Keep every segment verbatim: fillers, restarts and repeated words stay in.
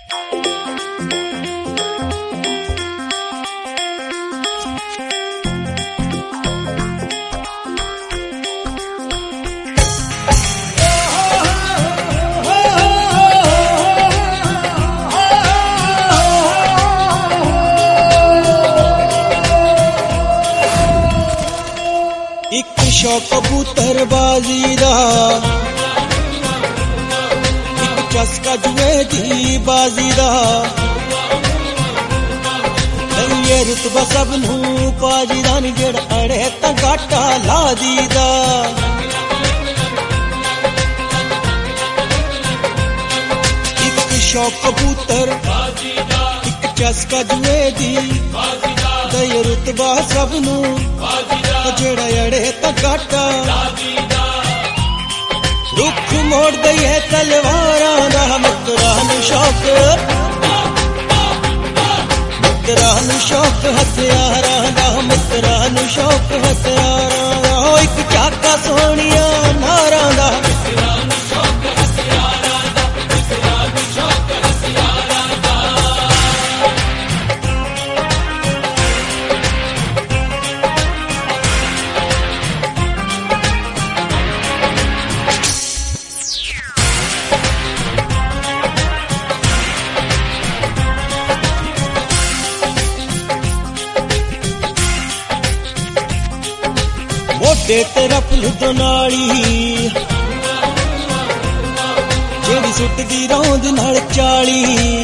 शौक कबूतरबाजी दा इक चस्का जुए दी बाजी दा ये रुतबा सब नू पाजी दा नी जेड़ा अड़े तां घाटा ला दीदा। इक शौक कबूतर इक चस्का जुए दी ये रुतबा सब नू जेड़ा अड़े तां घाटा रुख मोड़ दईए तलवारां दा मित्रा नू शौक मित्रा नू शौक हथियारां दा मित्रा नू शौक हथियारां दा इक चाका सोहणिया नारां दा मित्रा नू शौक हथियारां दा मित्रा नू शौक हथियारां दा। मोटे तेरा पुलद नाली जेड़ी सुटदी रौंद नाल चाली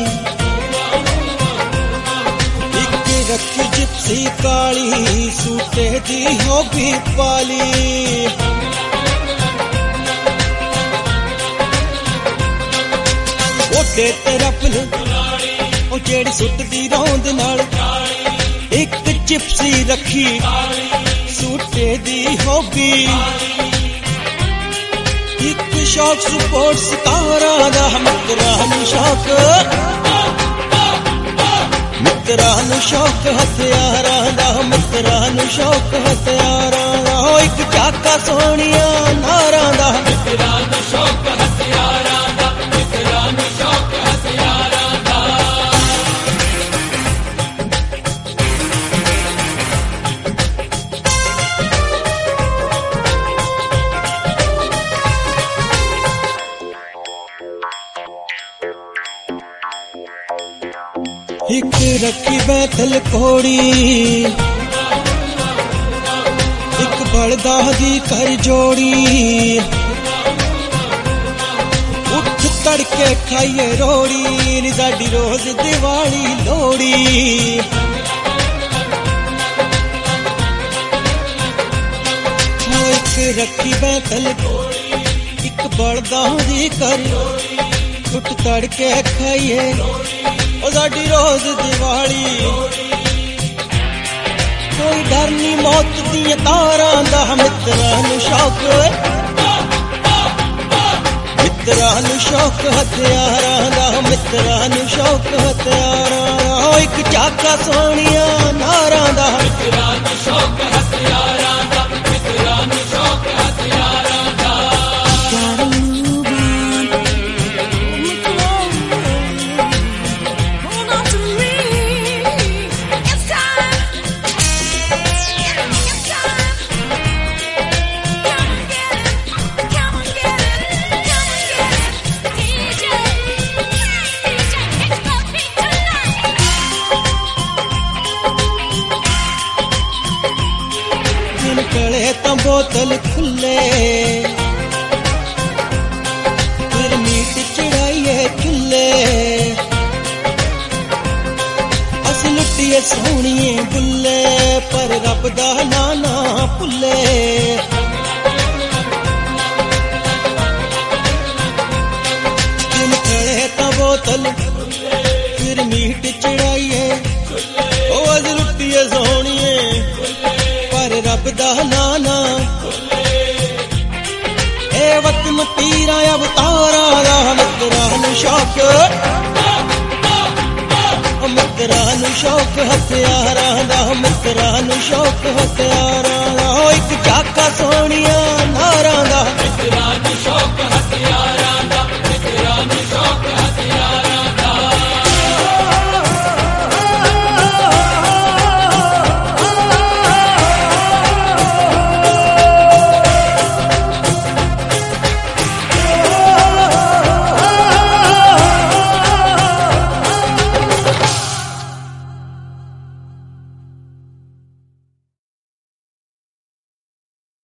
इक रखी जिप्सी काली सूटे दी हो भी पाली। मोटे तेरा पुलद ओ जेड़ी सुटदी रौंद नाल इक जिप्सी रखी सूटे दी होगी इक शौक स्पोर्ट्स कारा दा मित्रा नू शौक मित्रा नू शौक हथियारां दा मित्रा नू शौक हथियारां दा इक चाका सोहणिया नारां दा मित्रा नू शौक हथियारां दा मित्रा नू शौक हथियारां दा। इक रखी बैठल घोड़ी इक बलदा दी कर जोड़ी उठ तड़के खाइए रोड़ी नी साडी रोज दिवाली लोड़ी। इक रखी बैठल घोड़ी इक बलदा दी कर उठ तड़के खाइए ओ साडी रोज दिवाली कोई डर नी मौत दी तारां दा मित्रा नू शौक मित्रा नू शौक हथियारां दा मित्रा नू शौक हथियारां दा इक चाका सोहणिया नारां दा मित्रा नू शौक हथियारां दा मित्रा नू शौक हथियारां दा। निकले तां बोतल खुले फिर मीट चढ़ाइए चुल्ले अस लुटिए सोहणिए बुल्ले पर रब दा नां ना भुल्ले। निकले तां बोतल फिर मीट चढ़ाइए ओ अस लुटिए सोहणिए रब दा नाना ए वतन पीरा अवतारा दा मित्रा नू शौक मित्रा नू शौक हथियारां दा मित्रा नू शौक हथियारां दा इक चाका सोहणिया नारां दा